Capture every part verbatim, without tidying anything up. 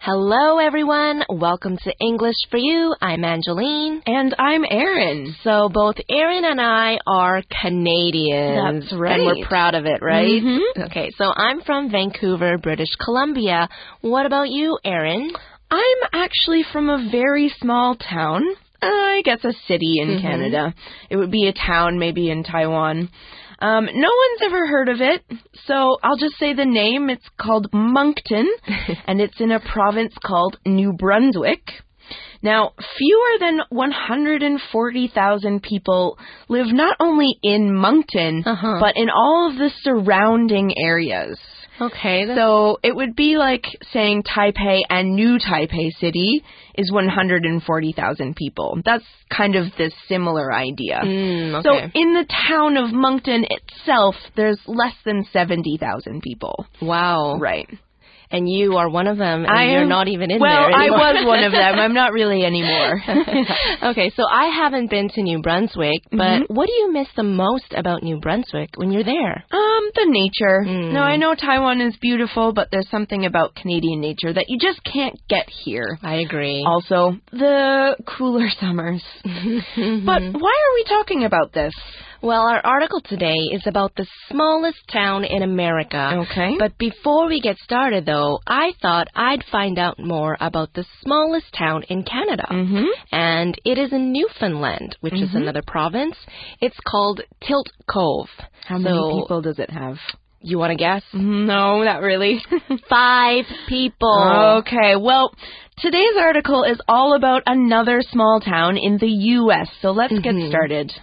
Hello, everyone. Welcome to English for You. I'm Angeline. And I'm Erin. So both Erin and I are Canadians. That's right. And we're proud of it, right? Mm-hmm. Okay, so I'm from Vancouver, British Columbia. What about you, Erin? I'm actually from a very small town. Uh, I guess a city in Mm-hmm. Canada. It would be a town maybe in Taiwan. Um, no one's ever heard of it, so I'll just say the name. It's called Moncton, and it's in a province called New Brunswick. Now, fewer than one hundred forty thousand people live not only in Moncton, Uh-huh. but in all of the surrounding areas. Okay. That's... So it would be like saying Taipei and New Taipei City is one hundred forty thousand people. That's kind of the similar idea. Mm, okay. So in the town of Moncton itself, there's less than seventy thousand people. Wow. Right. And you are one of them, and I you're am, not even in well, there anymore. I was one of them. I'm not really anymore. Okay, so I haven't been to New Brunswick, but Mm-hmm. what do you miss the most about New Brunswick when you're there? Um, the nature. Mm. Now, I know Taiwan is beautiful, but there's something about Canadian nature that you just can't get here. I agree. Also, the cooler summers. But why are we talking about this? Well, our article today is about the smallest town in America. Okay. But before we get started, though, I thought I'd find out more about the smallest town in Canada. Mm-hmm. And it is in Newfoundland, which is Mm-hmm. another province. It's called Tilt Cove. How so, many people does it have? You want to guess? No, not really. Five people. Okay, well, today's article is all about another small town in the U S, so let's Mm-hmm. get started.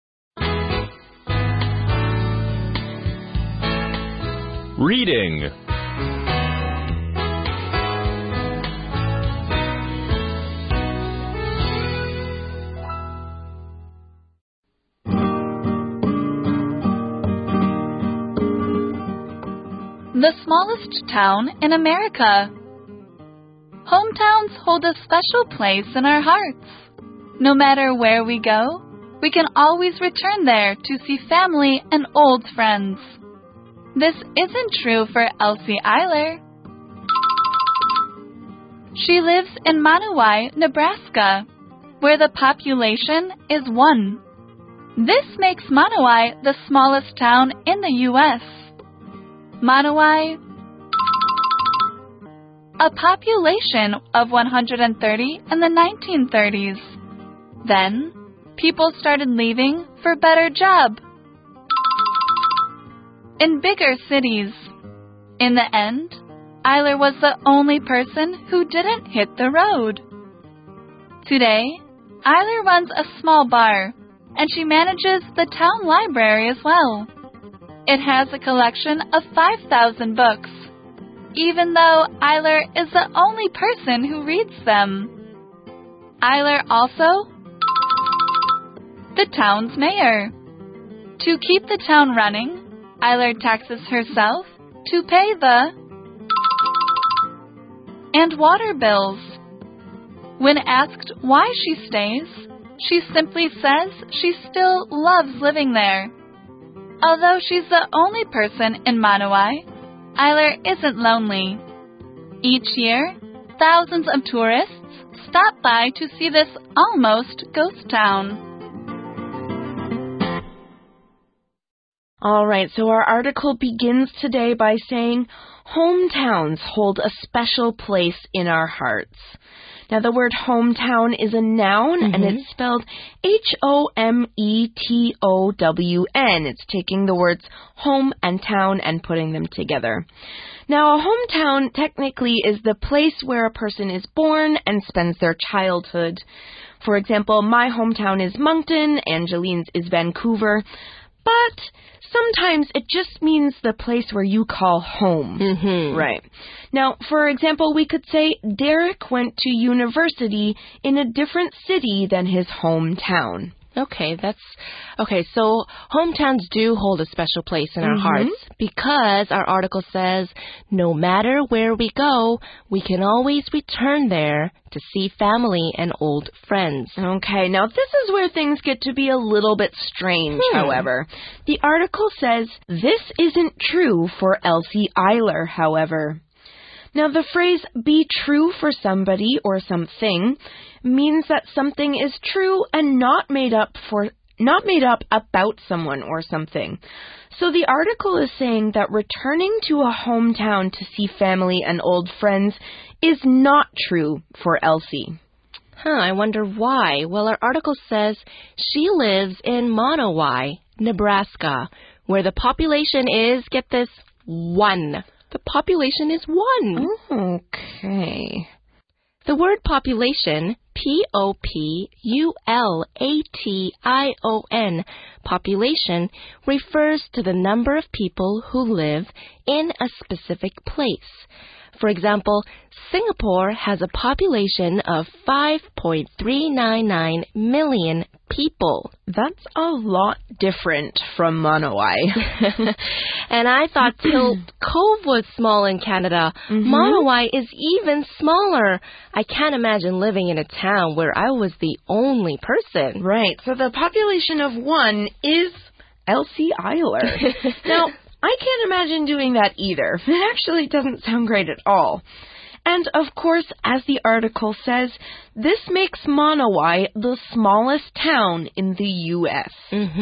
Reading. The smallest town in America. Hometowns hold a special place in our hearts. No matter where we go, we can always return there to see family and old friends. This isn't true for Elsie Eiler. She lives in Manawai, Nebraska, where the population is one. This makes Manawai the smallest town in the U S Manawai, a population of one hundred thirty in the nineteen thirties. Then, people started leaving for better job in bigger cities. In the end, Eiler was the only person who didn't hit the road. Today, Eiler runs a small bar, and she manages the town library as well. It has a collection of five thousand books, even though Eiler is the only person who reads them. Eiler also the town's mayor. To keep the town running, Eiler taxes herself to pay the and water bills. When asked why she stays, she simply says she still loves living there. Although she's the only person in Manawai, Eiler isn't lonely. Each year, thousands of tourists stop by to see this almost ghost town. All right, so our article begins today by saying, hometowns hold a special place in our hearts. Now, the word hometown is a noun, Mm-hmm. and it's spelled H O M E T O W N. It's taking the words home and town and putting them together. Now, a hometown technically is the place where a person is born and spends their childhood. For example, my hometown is Moncton, Angeline's is Vancouver, but sometimes it just means the place where you call home. Mm-hmm. Right. Now, for example, we could say Derek went to university in a different city than his hometown. Okay, that's okay. So hometowns do hold a special place in our Mm-hmm. hearts because our article says no matter where we go, we can always return there to see family and old friends. Okay, now this is where things get to be a little bit strange, Hmm. however. The article says this isn't true for Elsie Eiler, however. Now, the phrase be true for somebody or something means that something is true and not made up for not made up about someone or something. So the article is saying that returning to a hometown to see family and old friends is not true for Elsie. Huh, I wonder why. Well, our article says she lives in Monowai, Nebraska, where the population is, get this, one. The population is one. Okay. The word population, P O P U L A T I O N, population, refers to the number of people who live in a specific place. For example, Singapore has a population of five point three nine nine million people. That's a lot different from Monowai. And I thought Tilt Cove was small in Canada. Mm-hmm. Monowai is even smaller. I can't imagine living in a town where I was the only person. Right, so the population of one is Elsie Eiler. Now, I can't imagine doing that either. It actually doesn't sound great at all. And, of course, as the article says, this makes Monowai the smallest town in the U S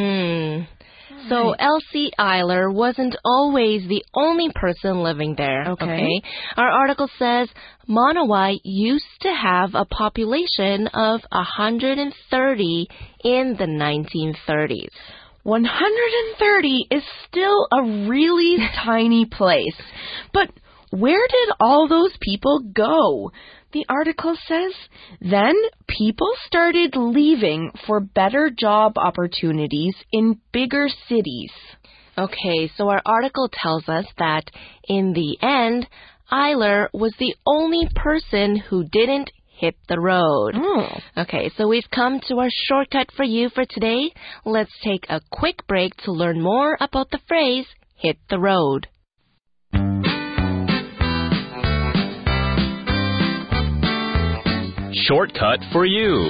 Mm-hmm. So Elsie Eiler wasn't always the only person living there. Okay. okay. Our article says Monowai used to have a population of one hundred thirty in the nineteen thirties. one hundred thirty is still a really tiny place. But where did all those people go? The article says, then people started leaving for better job opportunities in bigger cities. Okay, so our article tells us that in the end, Eiler was the only person who didn't hit the road. Oh. Okay, so we've come to our shortcut for you for today. Let's take a quick break to learn more about the phrase, hit the road. Shortcut for you.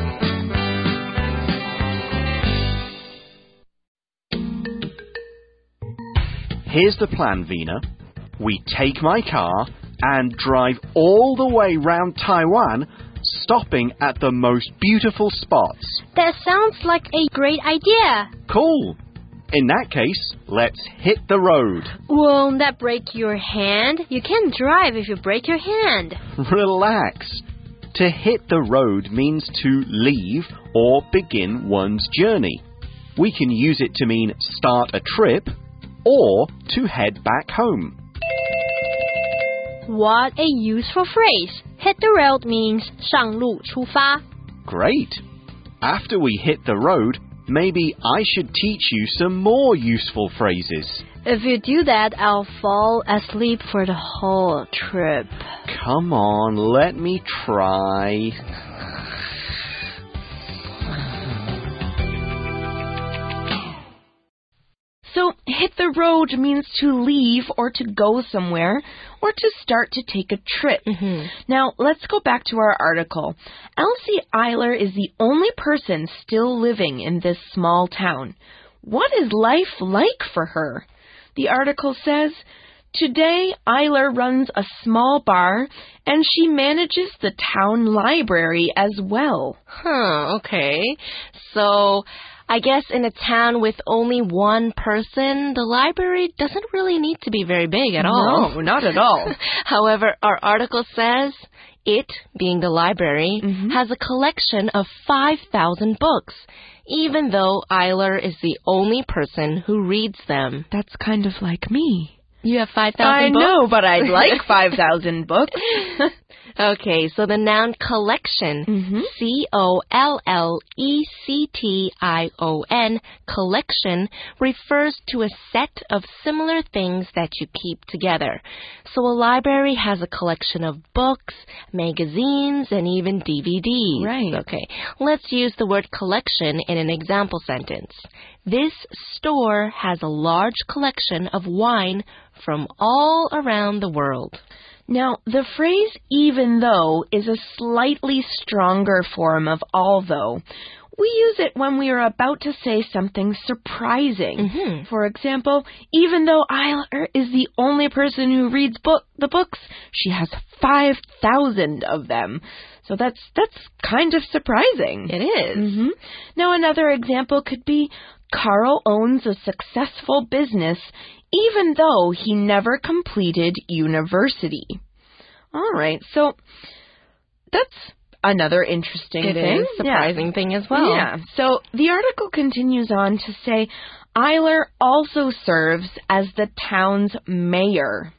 Here's the plan, Vina. We take my car and drive all the way round Taiwan, stopping at the most beautiful spots. That sounds like a great idea. Cool. In that case, let's hit the road. Won't that break your hand? You can't drive if you break your hand. Relax. To hit the road means to leave or begin one's journey. We can use it to mean start a trip or to head back home. What a useful phrase. Hit the road means 上路出发. Great. After we hit the road, maybe I should teach you some more useful phrases. If you do that, I'll fall asleep for the whole trip. Come on, let me try. So, hit the road means to leave or to go somewhere or to start to take a trip. Mm-hmm. Now, let's go back to our article. Elsie Eiler is the only person still living in this small town. What is life like for her? The article says, today Eiler runs a small bar and she manages the town library as well. Huh, okay. So I guess in a town with only one person, the library doesn't really need to be very big at all. No, not at all. However, our article says it, being the library, mm-hmm. has a collection of five thousand books, even though Eiler is the only person who reads them. That's kind of like me. You have five thousand I books? I know, but I'd like five thousand books. Okay, so the noun collection, mm-hmm. C O L L E C T I O N, collection, refers to a set of similar things that you keep together. So a library has a collection of books, magazines, and even D V Ds. Right. Okay, let's use the word collection in an example sentence. This store has a large collection of wine from all around the world. Now, the phrase even though is a slightly stronger form of although. we use it when we are about to say something surprising. Mm-hmm. For example, even though Isler is the only person who reads book the books, she has five thousand of them. So that's that's kind of surprising. It is. Mm-hmm. Now, another example could be Carl owns a successful business even though he never completed university. All right, so that's another interesting It thing. is surprising yeah. thing as well. Yeah. So the article continues on to say Isler also serves as the town's mayor.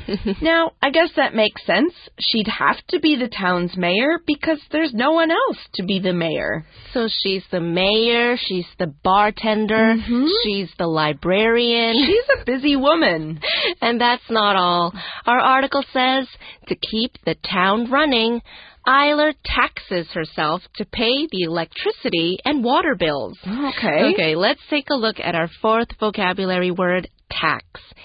Now, I guess that makes sense. She'd have to be the town's mayor because there's no one else to be the mayor. So she's the mayor, she's the bartender, Mm-hmm. she's the librarian. She's a busy woman. And that's not all. Our article says to keep the town running, Isler taxes herself to pay the electricity and water bills. Okay. Okay, let's take a look at our fourth vocabulary word, tax.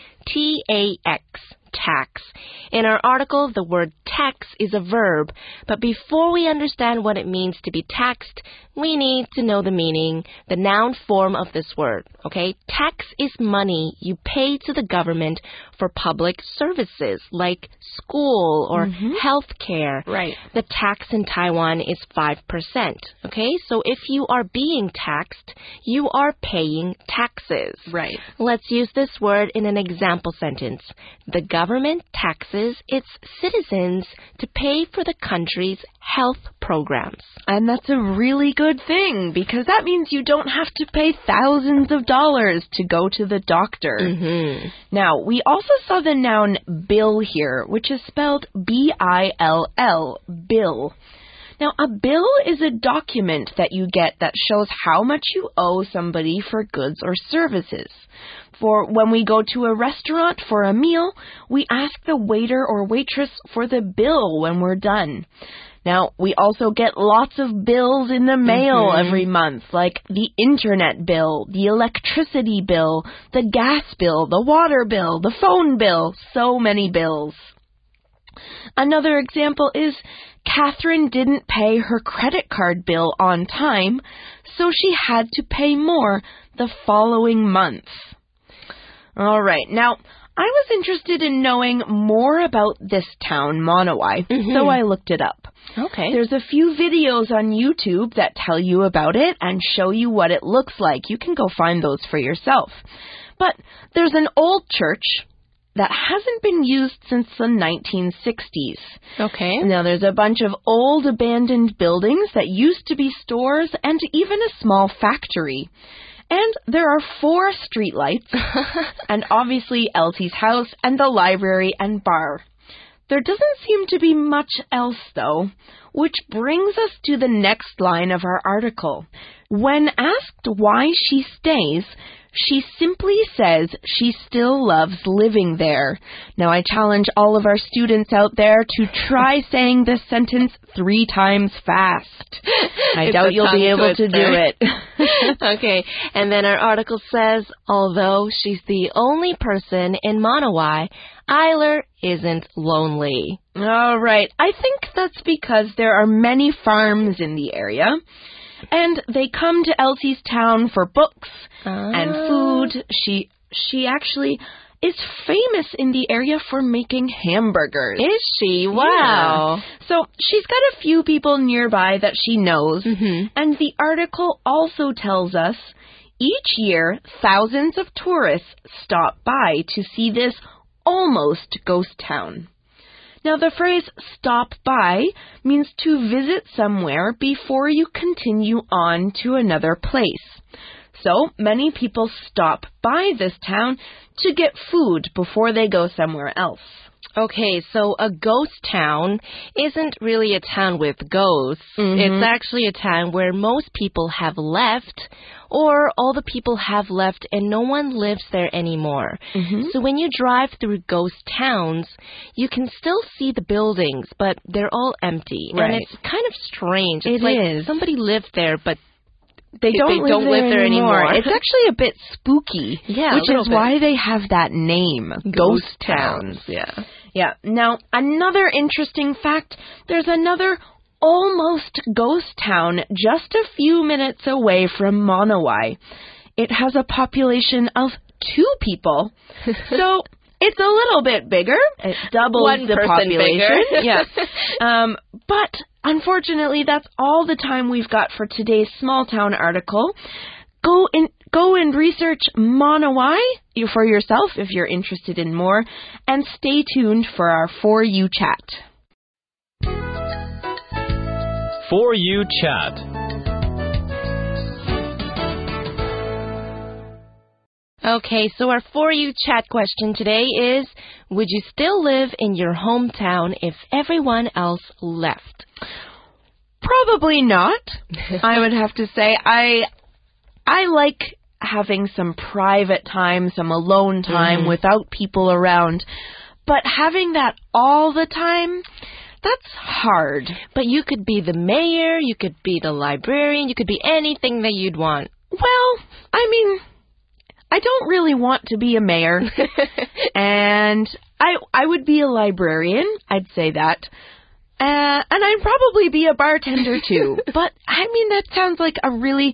T A X. Tax. In our article, the word tax is a verb, but before we understand what it means to be taxed, we need to know the meaning, the noun form of this word, okay? Tax is money you pay to the government for public services like school or Mm-hmm. health care. Right. The tax in Taiwan is five percent, okay? So if you are being taxed, you are paying taxes. Right. Let's use this word in an example sentence. The government taxes its citizens to pay for the country's health programs. And that's a really good thing because that means you don't have to pay thousands of dollars to go to the doctor. Mm-hmm. Now, we also saw the noun bill here, which is spelled B I L L, bill. Now, a bill is a document that you get that shows how much you owe somebody for goods or services. For when we go to a restaurant for a meal, we ask the waiter or waitress for the bill when we're done. Now, we also get lots of bills in the mail Mm-hmm. every month, like the internet bill, the electricity bill, the gas bill, the water bill, the phone bill, so many bills. Another example is Catherine didn't pay her credit card bill on time, so she had to pay more the following month. All right, now I was interested in knowing more about this town, Monowai, Mm-hmm. so I looked it up. Okay. There's a few videos on YouTube that tell you about it and show you what it looks like. You can go find those for yourself. But there's an old church that hasn't been used since the nineteen sixties. Okay. Now, there's a bunch of old abandoned buildings that used to be stores and even a small factory. And there are four streetlights, and obviously Elsie's house and the library and bar. There doesn't seem to be much else, though, which brings us to the next line of our article. When asked why she stays, she simply says she still loves living there. Now, I challenge all of our students out there to try saying this sentence three times fast. I It's doubt a you'll be tongue able to do twister. it. Okay, and then our article says, although she's the only person in Monowai, Isler isn't lonely. All right. I think that's because there are many farms in the area, and they come to Elsie's town for books and food. She she actually is famous in the area for making hamburgers. Is she? Wow. Yeah. So she's got a few people nearby that she knows, Mm-hmm. and the article also tells us each year thousands of tourists stop by to see this almost ghost town. Now, the phrase stop by means to visit somewhere before you continue on to another place. So, many people stop by this town to get food before they go somewhere else. Okay, so a ghost town isn't really a town with ghosts. Mhm. It's actually a town where most people have left, or all the people have left and no one lives there anymore. Mhm. So when you drive through ghost towns, you can still see the buildings, but they're all empty. Right. And it's kind of strange. It's It like is. somebody lived there, but They They don't, live, don't there live there anymore. anymore. It's actually a bit spooky, Yeah, a which little is bit. why they have that name, ghost, towns. Yeah. Yeah. Now, another interesting fact, there's another almost ghost town just a few minutes away from Manawai. It has a population of two people. So it's a little bit bigger. It doubles One the person population. bigger. Yeah. Um, but unfortunately, that's all the time we've got for today's small town article. Go and go and research Manawai for yourself if you're interested in more, and stay tuned for our For You chat. For You chat. Okay, so our For You chat question today is, would you still live in your hometown if everyone else left? Probably not. I would have to say I I like having some private time, some alone time Mm-hmm. without people around. But having that all the time, that's hard. But you could be the mayor, you could be the librarian, you could be anything that you'd want. Well, I mean, I don't really want to be a mayor. And I I would be a librarian, I'd say that. Uh, and I'd probably be a bartender too. But, I mean, that sounds like a really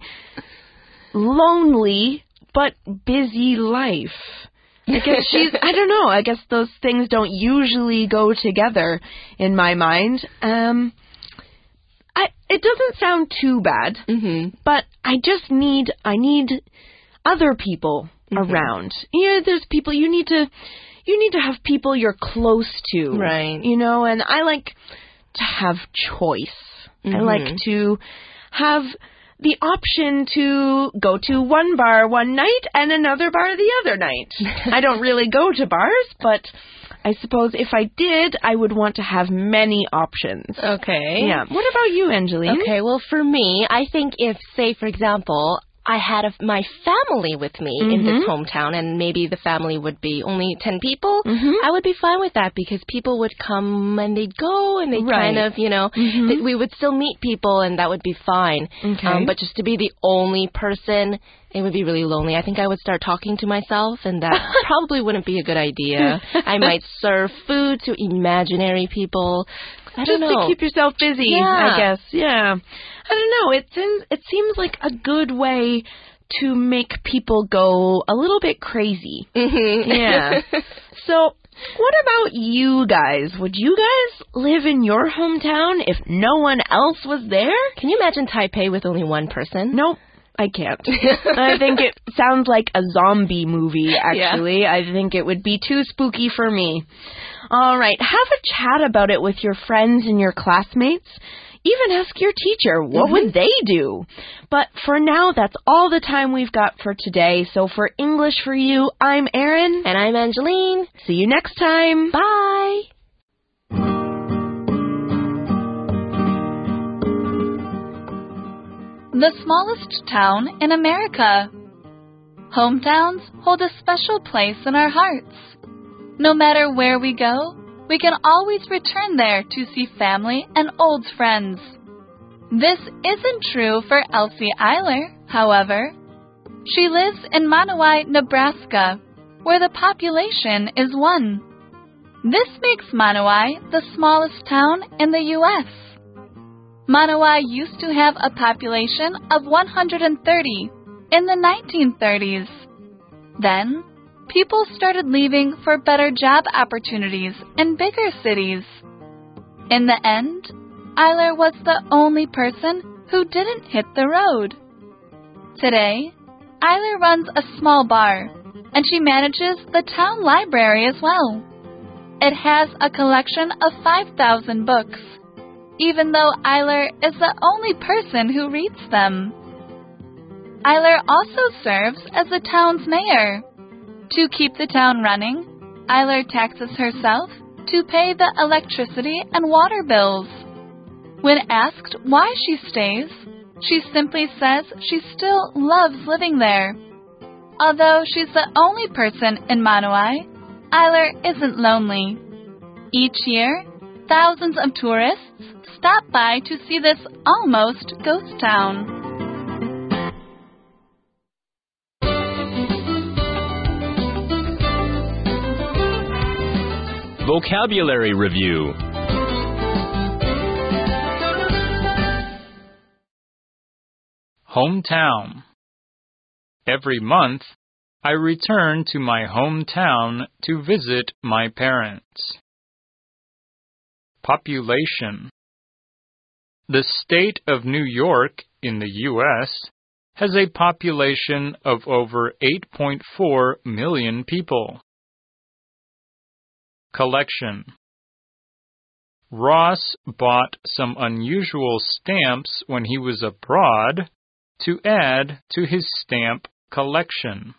lonely but busy life. I guess she's, I don't know, I guess those things don't usually go together in my mind. Um, I, it doesn't sound too bad, Mm-hmm. but I just need, I need other people Mm-hmm. around. Yeah, there's people, you need to, you need to have people you're close to. Right. You know, and I like to have choice. Mm-hmm. I like to have the option to go to one bar one night and another bar the other night. I don't really go to bars, but I suppose if I did, I would want to have many options. Okay. Yeah. What about you, Angeline? Okay, well, for me, I think if, say, for example, I had a, my family with me in this hometown, and maybe the family would be only ten people, Mhm. I would be fine with that because people would come and they'd go and they'd Right. kind of, you know, Mhm. that we would still meet people and that would be fine. Okay. Um, but just to be the only person, it would be really lonely. I think I would start talking to myself, and that probably wouldn't be a good idea. I might serve food to imaginary people. I Just don't know. to keep yourself busy, Yeah. I guess. Yeah. I don't know. It seems it seems like a good way to make people go a little bit crazy. Mhm. Yeah. So, what about you guys? Would you guys live in your hometown if no one else was there? Can you imagine Taipei with only one person? Nope. I can't. I think it sounds like a zombie movie, actually. I think it would be too spooky for me. All right. Have a chat about it with your friends and your classmates. Even ask your teacher, what Mm-hmm. would they do? But for now, that's all the time we've got for today. So for English for You, I'm Erin. And I'm Angeline. See you next time. Bye. The smallest town in America. Hometowns hold a special place in our hearts. No matter where we go, we can always return there to see family and old friends. This isn't true for Elsie Eiler, however. She lives in Manawai, Nebraska, where the population is one. This makes Manawai the smallest town in the U S Manawai used to have a population of one hundred thirty in the nineteen thirties. Then, people started leaving for better job opportunities in bigger cities. In the end, Eiler was the only person who didn't hit the road. Today, Eiler runs a small bar, and she manages the town library as well. It has a collection of five thousand books, even though Eiler is the only person who reads them. Eiler also serves as the town's mayor. To keep the town running, Eiler taxes herself to pay the electricity and water bills. When asked why she stays, she simply says she still loves living there. Although she's the only person in Manawai, Eiler isn't lonely. Each year, thousands of tourists stop by to see this almost ghost town. Vocabulary Review. Hometown. Every month, I return to my hometown to visit my parents. Population. The state of New York in the U S has a population of over eight point four million people. Collection. Ross bought some unusual stamps when he was abroad to add to his stamp collection.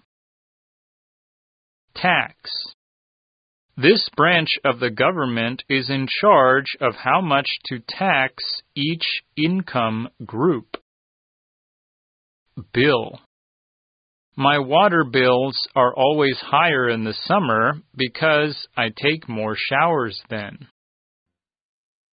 Tax. This branch of the government is in charge of how much to tax each income group. Bill. My water bills are always higher in the summer because I take more showers then.